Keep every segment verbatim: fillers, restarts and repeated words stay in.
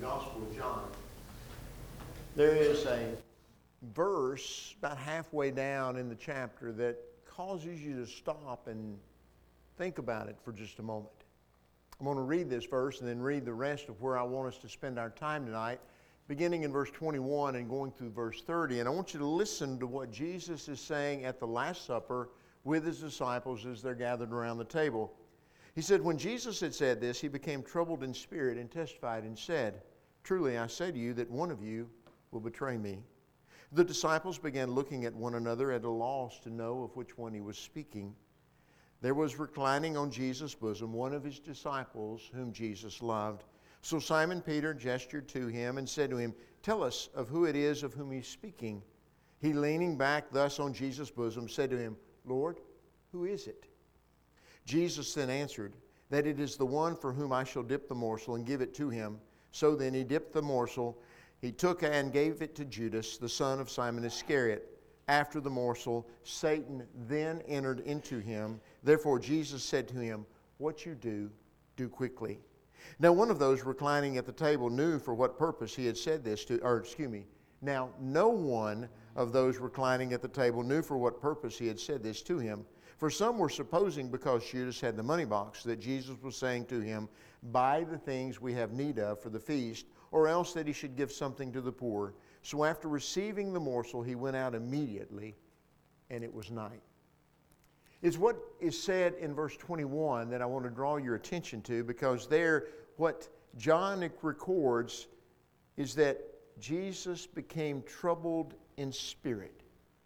Gospel of John, there is a verse about halfway down in the chapter that causes you to stop and think about it for just a moment. I'm going to read this verse and then read the rest of where I want us to spend our time tonight, beginning in verse twenty-one and going through verse thirty. And I want you to listen to what Jesus is saying at the Last Supper with his disciples as they're gathered around the table. He said, "When Jesus had said this, he became troubled in spirit and testified and said, 'Truly I say to you that one of you will betray me.' The disciples began looking at one another at a loss to know of which one he was speaking. There was reclining on Jesus' bosom one of his disciples whom Jesus loved. So Simon Peter gestured to him and said to him, 'Tell us of who it is of whom he's speaking.' He, leaning back thus on Jesus' bosom, said to him, 'Lord, who is it?' Jesus then answered, 'That it is the one for whom I shall dip the morsel and give it to him.' So then he dipped the morsel. He took and gave it to Judas, the son of Simon Iscariot. After the morsel, Satan then entered into him. Therefore Jesus said to him, 'What you do, do quickly.' Now one of those reclining at the table knew for what purpose he had said this to, or excuse me, now no one of those reclining at the table knew for what purpose he had said this to him. For some were supposing, because Judas had the money box, that Jesus was saying to him, 'Buy the things we have need of for the feast,' or else that he should give something to the poor. So after receiving the morsel, he went out immediately, and it was night." It's what is said in verse twenty-one that I want to draw your attention to, because there, what John records is that Jesus became troubled in spirit.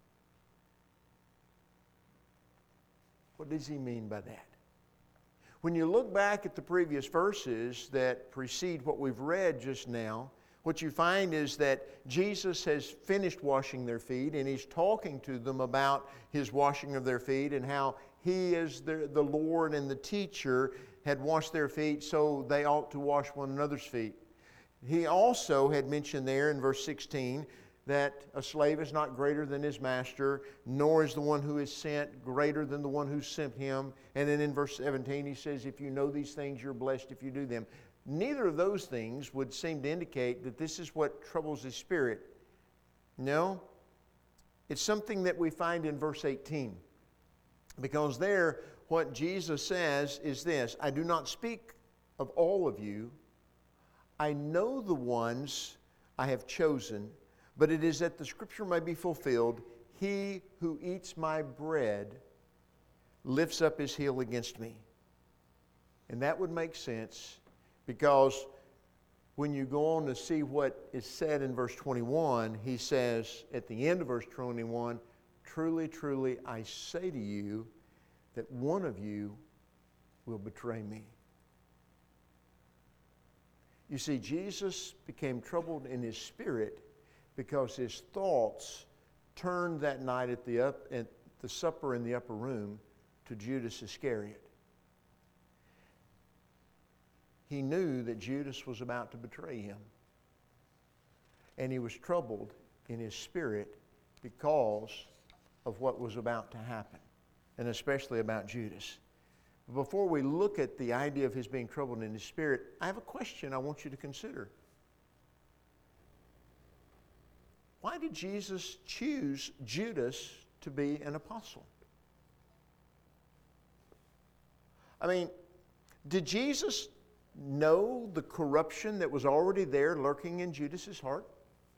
What does he mean by that? When you look back at the previous verses that precede what we've read just now, what you find is that Jesus has finished washing their feet, and he's talking to them about his washing of their feet and how he, as the, the Lord and the teacher, had washed their feet, so they ought to wash one another's feet. He also had mentioned there in verse sixteen that a slave is not greater than his master, nor is the one who is sent greater than the one who sent him. And then in verse seventeen he says, "If you know these things, you're blessed if you do them." Neither of those things would seem to indicate that this is what troubles his spirit. No, it's something that we find in verse eighteen. Because there, what Jesus says is this, "I do not speak of all of you. I know the ones I have chosen, but it is that the scripture may be fulfilled, he who eats my bread lifts up his heel against me." And that would make sense, because when you go on to see what is said in verse twenty-one, he says at the end of verse twenty-one, "Truly, truly, I say to you that one of you will betray me." You see, Jesus became troubled in his spirit because his thoughts turned that night at the, up, at the supper in the upper room to Judas Iscariot. He knew that Judas was about to betray him. And he was troubled in his spirit because of what was about to happen, and especially about Judas. Before we look at the idea of his being troubled in his spirit, I have a question I want you to consider. Why did Jesus choose Judas to be an apostle? I mean, did Jesus know the corruption that was already there lurking in Judas's heart?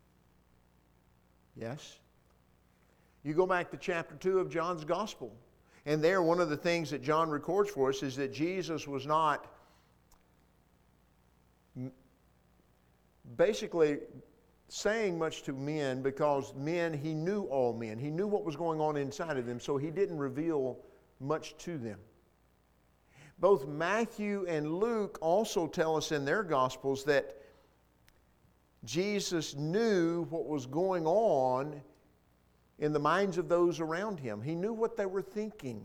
Yes. You go back to chapter two of John's Gospel, and there one of the things that John records for us is that Jesus was not basically saying much to men, because men, he knew all men. He knew what was going on inside of them, so he didn't reveal much to them. Both Matthew and Luke also tell us in their Gospels that Jesus knew what was going on in the minds of those around him. He knew what they were thinking.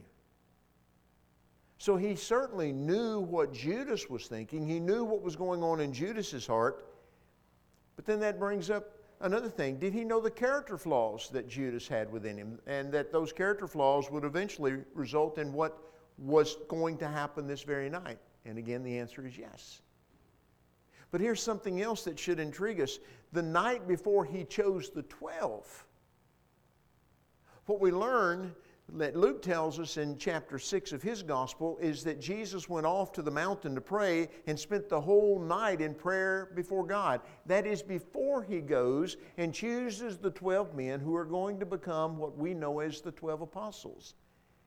So he certainly knew what Judas was thinking. He knew what was going on in Judas's heart. But then that brings up another thing. Did he know the character flaws that Judas had within him, and that those character flaws would eventually result in what was going to happen this very night? And again, the answer is yes. But here's something else that should intrigue us. The night before he chose the twelve, what we learn that Luke tells us in chapter six of his gospel is that Jesus went off to the mountain to pray and spent the whole night in prayer before God. That is before he goes and chooses the twelve men who are going to become what we know as the twelve apostles.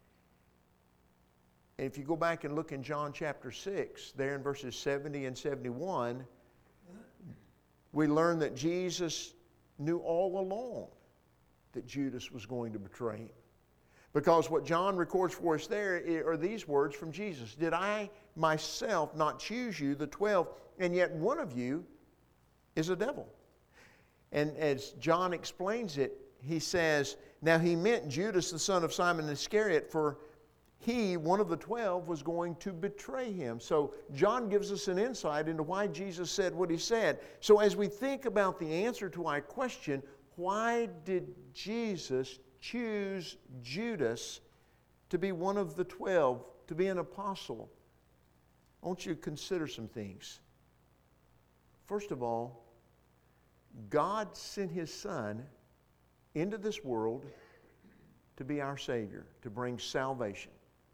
And if you go back and look in John chapter six, there in verses seventy and seventy-one, we learn that Jesus knew all along that Judas was going to betray him. Because what John records for us there are these words from Jesus. Did I myself not choose you, the twelve, and yet one of you is a devil? And as John explains it, he says, now he meant Judas, the son of Simon Iscariot, for he, one of the twelve, was going to betray him. So John gives us an insight into why Jesus said what he said. So as we think about the answer to our question, why did Jesus choose Judas to be one of the twelve, to be an apostle? I want you to consider some things. First of all, God sent His Son into this world to be our Savior, to bring salvation.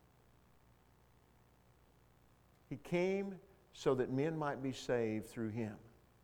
He came so that men might be saved through Him.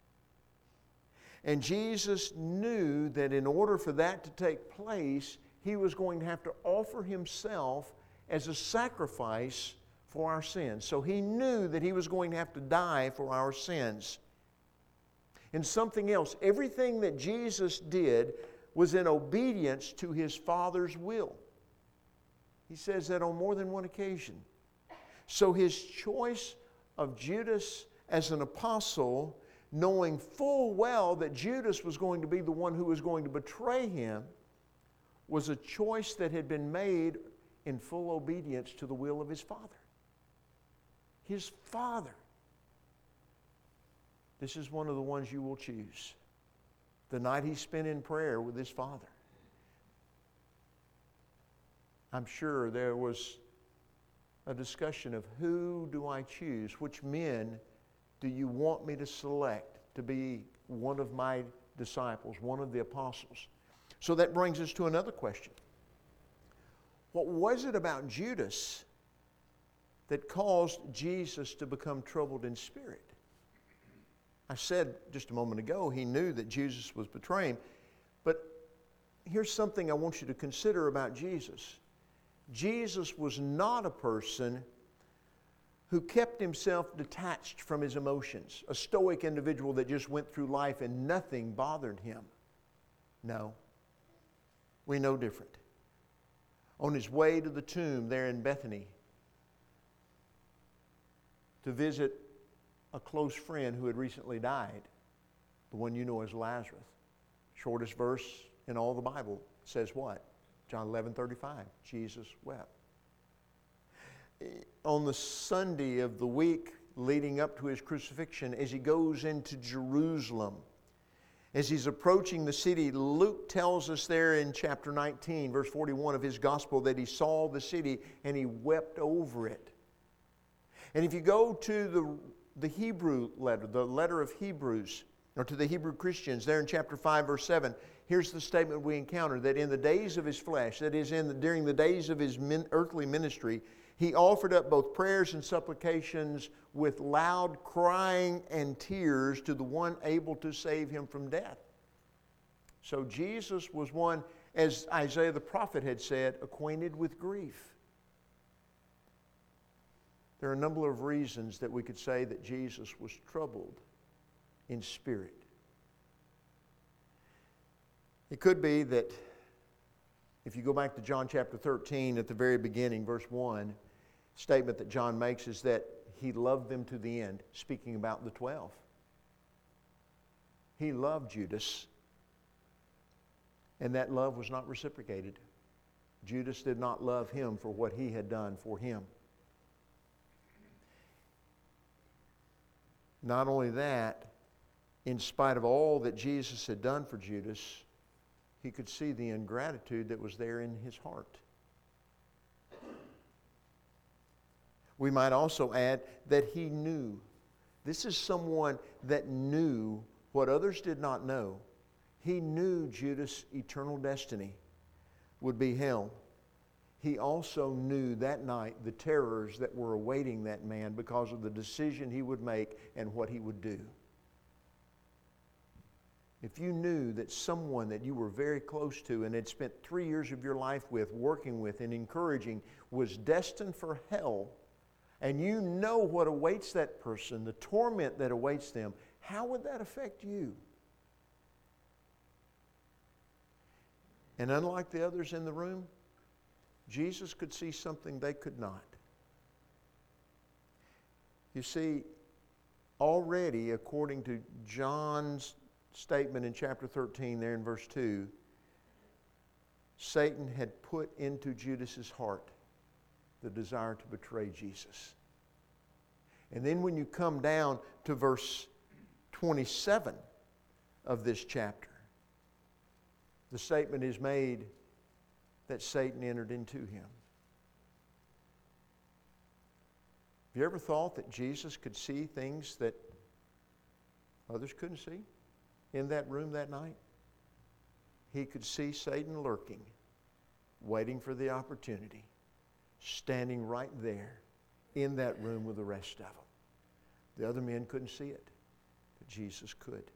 And Jesus knew that in order for that to take place, He was going to have to offer Himself as a sacrifice for our sins. So He knew that He was going to have to die for our sins. And something else, everything that Jesus did was in obedience to His Father's will. He says that on more than one occasion. So His choice of Judas as an apostle, knowing full well that Judas was going to be the one who was going to betray Him, was a choice that had been made in full obedience to the will of His Father. His Father. This is one of the ones you will choose. The night he spent in prayer with his Father. I'm sure there was a discussion of who do I choose? Which men do you want me to select to be one of my disciples, one of the apostles? So that brings us to another question. What was it about Judas that caused Jesus to become troubled in spirit? I said just a moment ago, he knew that Jesus was betraying him. But here's something I want you to consider about Jesus. Jesus was not a person who kept himself detached from his emotions, a stoic individual that just went through life and nothing bothered him. No, we know different. On his way to the tomb there in Bethany to visit a close friend who had recently died, the one you know as Lazarus. Shortest verse in all the Bible says what? John eleven thirty-five, Jesus wept. On the Sunday of the week leading up to his crucifixion, as he goes into Jerusalem, as he's approaching the city, Luke tells us there in chapter nineteen, verse forty-one of his gospel, that he saw the city and he wept over it. And if you go to the, the Hebrew letter, the letter of Hebrews, or to the Hebrew Christians, there in chapter five, verse seven, here's the statement we encounter, that in the days of his flesh, that is, in the, during the days of his min, earthly ministry, he offered up both prayers and supplications with loud crying and tears to the one able to save him from death. So Jesus was one, as Isaiah the prophet had said, acquainted with grief. There are a number of reasons that we could say that Jesus was troubled in spirit. It could be that if you go back to John chapter thirteen at the very beginning, verse one, statement that John makes is that he loved them to the end, speaking about the twelve. He loved Judas, and that love was not reciprocated. Judas did not love him for what he had done for him. Not only that, in spite of all that Jesus had done for Judas, he could see the ingratitude that was there in his heart. We might also add that he knew This is someone that knew what others did not know. He knew Judas' eternal destiny would be hell. He also knew that night the terrors that were awaiting that man because of the decision he would make and what he would do. If you knew that someone that you were very close to and had spent three years of your life with, working with and encouraging, was destined for hell, and you know what awaits that person, the torment that awaits them, how would that affect you? And unlike the others in the room, Jesus could see something they could not. You see, already according to John's statement in chapter thirteen there in verse two, Satan had put into Judas's heart the desire to betray Jesus. And then when you come down to verse twenty-seven of this chapter, the statement is made that Satan entered into him. Have you ever thought that Jesus could see things that others couldn't see in that room that night? He could see Satan lurking, waiting for the opportunity, standing right there in that room with the rest of them. The other men couldn't see it, but Jesus could.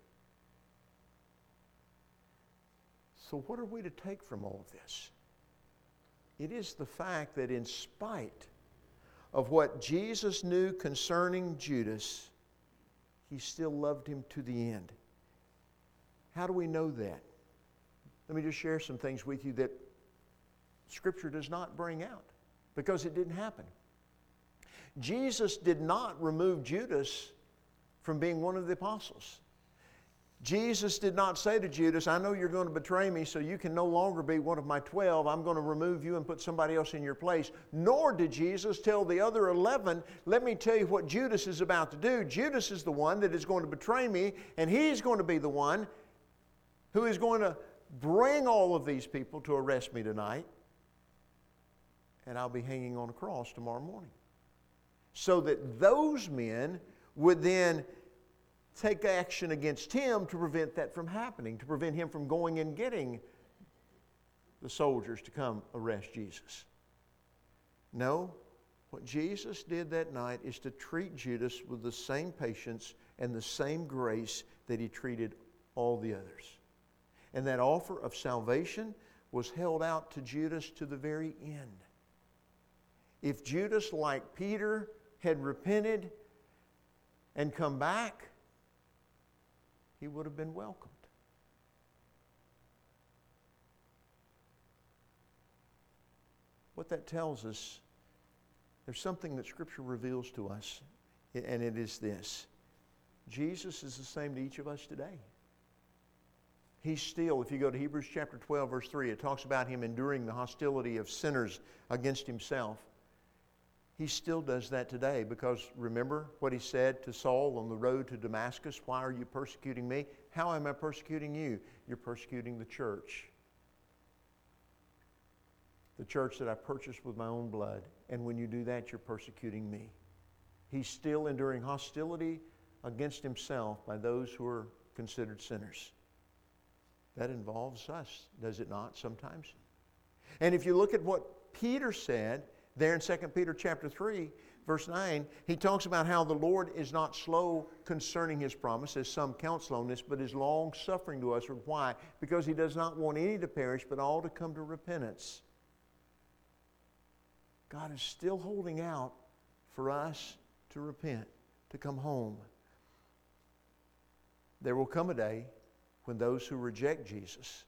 So what are we to take from all of this? It is the fact that in spite of what Jesus knew concerning Judas, he still loved him to the end. How do we know that? Let me just share some things with you that Scripture does not bring out, because it didn't happen. Jesus did not remove Judas from being one of the apostles. Jesus did not say to Judas, I know you're going to betray me, so you can no longer be one of my twelve. I'm going to remove you and put somebody else in your place. Nor did Jesus tell the other eleven, let me tell you what Judas is about to do. Judas is the one that is going to betray me, and he's going to be the one who is going to bring all of these people to arrest me tonight, and I'll be hanging on a cross tomorrow morning. So that those men would then take action against him to prevent that from happening, to prevent him from going and getting the soldiers to come arrest Jesus. No, what Jesus did that night is to treat Judas with the same patience and the same grace that he treated all the others. And that offer of salvation was held out to Judas to the very end. If Judas, like Peter, had repented and come back, he would have been welcomed. What that tells us, there's something that Scripture reveals to us, and it is this. Jesus is the same to each of us today. He's still, if you go to Hebrews chapter twelve, verse three, it talks about him enduring the hostility of sinners against himself. He still does that today, because remember what he said to Saul on the road to Damascus? Why are you persecuting me? How am I persecuting you? You're persecuting the church. The church that I purchased with my own blood. And when you do that, you're persecuting me. He's still enduring hostility against himself by those who are considered sinners. That involves us, does it not, sometimes? And if you look at what Peter said, there in Second Peter chapter three, verse nine, he talks about how the Lord is not slow concerning His promise, as some count slowness, but is long-suffering to us. Why? Because He does not want any to perish, but all to come to repentance. God is still holding out for us to repent, to come home. There will come a day when those who reject Jesus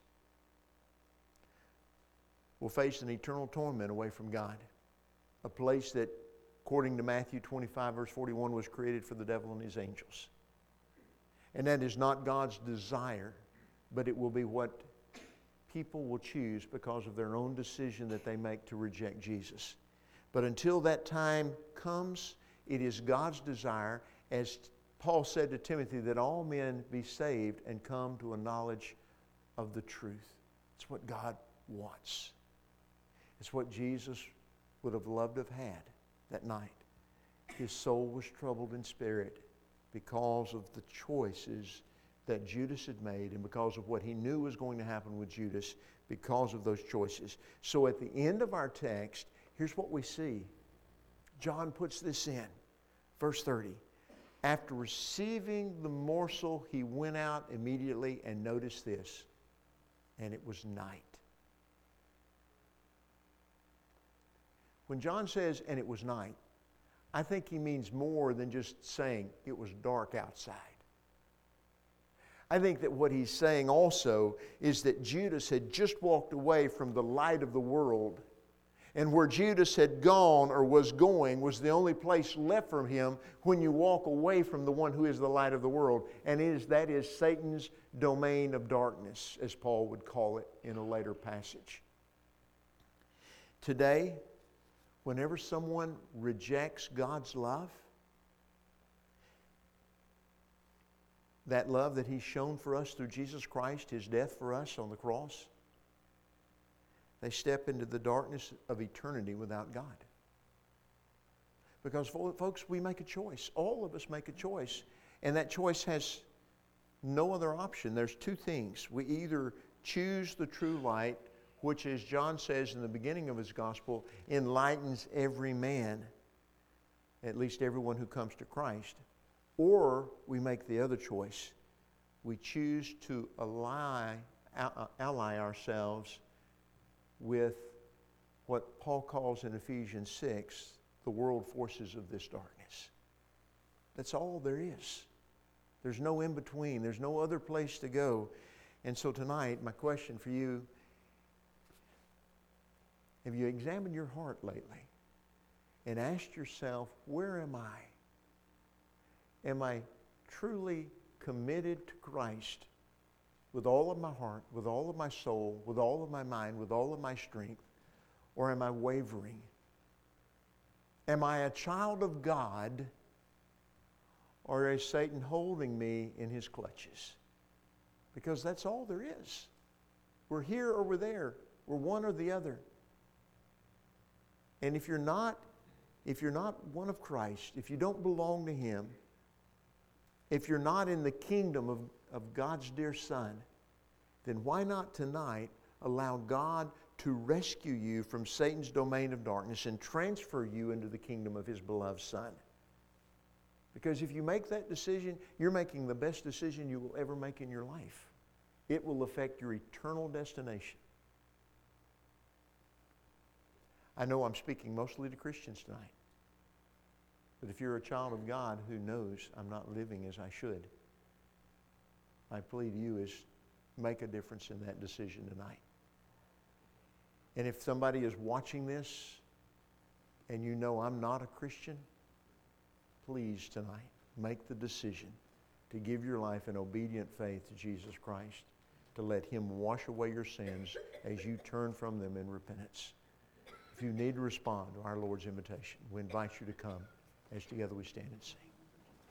will face an eternal torment away from God. A place that, according to Matthew twenty-five, verse forty-one, was created for the devil and his angels. And that is not God's desire, but it will be what people will choose because of their own decision that they make to reject Jesus. But until that time comes, it is God's desire, as Paul said to Timothy, that all men be saved and come to a knowledge of the truth. It's what God wants. It's what Jesus would have loved to have had that night. His soul was troubled in spirit because of the choices that Judas had made and because of what he knew was going to happen with Judas because of those choices. So at the end of our text, here's what we see. John puts this in, verse thirty. After receiving the morsel, he went out immediately, and notice this, and it was night. When John says, and it was night, I think he means more than just saying it was dark outside. I think that what he's saying also is that Judas had just walked away from the light of the world, and where Judas had gone or was going was the only place left from him when you walk away from the one who is the light of the world, and it is, that is Satan's domain of darkness, as Paul would call it in a later passage. Today, whenever someone rejects God's love, that love that He's shown for us through Jesus Christ, His death for us on the cross, they step into the darkness of eternity without God. Because, folks, we make a choice. All of us make a choice. And that choice has no other option. There's two things. We either choose the true light, which, as John says in the beginning of his gospel, enlightens every man, at least everyone who comes to Christ. Or we make the other choice. We choose to ally, ally ourselves with what Paul calls in Ephesians six, the world forces of this darkness. That's all there is. There's no in between. There's no other place to go. And so tonight, my question for you, have you examined your heart lately and asked yourself, where am I? Am I truly committed to Christ with all of my heart, with all of my soul, with all of my mind, with all of my strength? Or am I wavering? Am I a child of God, or is Satan holding me in his clutches? Because that's all there is. We're here or we're there. We're one or the other. And if you're not, if you're not one of Christ, if you don't belong to Him, if you're not in the kingdom of, of God's dear Son, then why not tonight allow God to rescue you from Satan's domain of darkness and transfer you into the kingdom of His beloved Son? Because if you make that decision, you're making the best decision you will ever make in your life. It will affect your eternal destination. I know I'm speaking mostly to Christians tonight. But if you're a child of God who knows I'm not living as I should, my plea to you is make a difference in that decision tonight. And if somebody is watching this and you know I'm not a Christian, please tonight make the decision to give your life in obedient faith to Jesus Christ, to let Him wash away your sins as you turn from them in repentance. If you need to respond to our Lord's invitation, we invite you to come as together we stand and sing.